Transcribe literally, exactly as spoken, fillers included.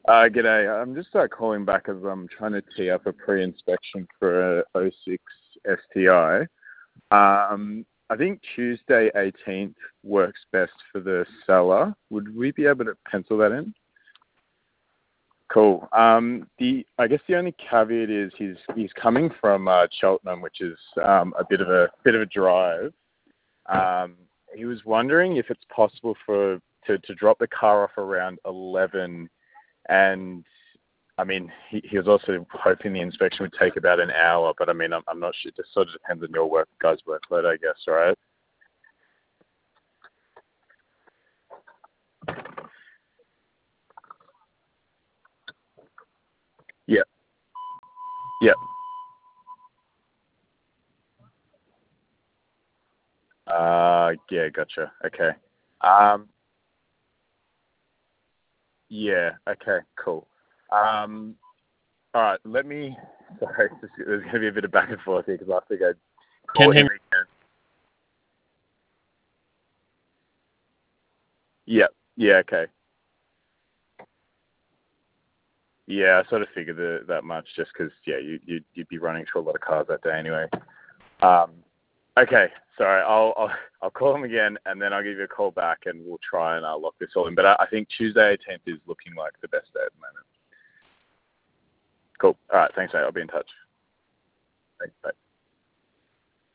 Uh, g'day. I'm just uh, calling back as I'm trying to tee up a pre-inspection for a oh six S T I. Um, I think Tuesday eighteenth works best for the seller. Would we be able to pencil that in? Cool. Um, the I guess the only caveat is he's he's coming from uh, Cheltenham, which is um, a bit of a bit of a drive. Um, he was wondering if it's possible for to, to drop the car off around eleven. And, I mean, he, he was also hoping the inspection would take about an hour, but, I mean, I'm, I'm not sure. It just sort of depends on your work, guys' workload, I guess, right? Yep. Yep. Uh, yeah, gotcha. Okay. Um, yeah, okay, cool. Um, all right, let me, sorry, there's going to be a bit of back and forth here because I think I'd Can call him him. again. Yep. Yeah, okay. Yeah, I sort of figured that, that much just because, yeah, you, you'd, you'd be running through a lot of cars that day anyway. Um, okay, sorry, I'll, I'll I'll call him again, and then I'll give you a call back, and we'll try and uh, lock this all in. But I, I think Tuesday eighteenth is looking like the best day at the moment. Cool. All right, thanks, mate. I'll be in touch. Thanks, bye.